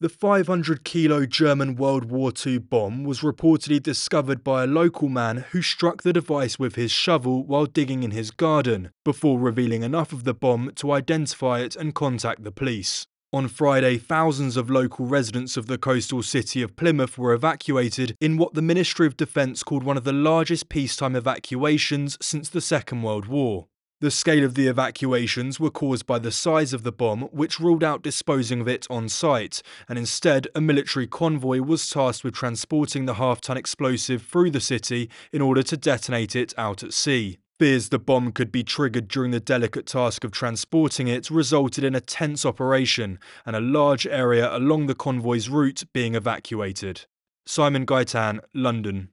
The 500-kilo German World War II bomb was reportedly discovered by a local man who struck the device with his shovel while digging in his garden, before revealing enough of the bomb to identify it and contact the police. On Friday, thousands of local residents of the coastal city of Plymouth were evacuated in what the Ministry of Defence called one of the largest peacetime evacuations since the Second World War. The scale of the evacuations were caused by the size of the bomb, which ruled out disposing of it on site, and instead a military convoy was tasked with transporting the half-ton explosive through the city in order to detonate it out at sea. Fears the bomb could be triggered during the delicate task of transporting it resulted in a tense operation and a large area along the convoy's route being evacuated. Simon Gaitan, London.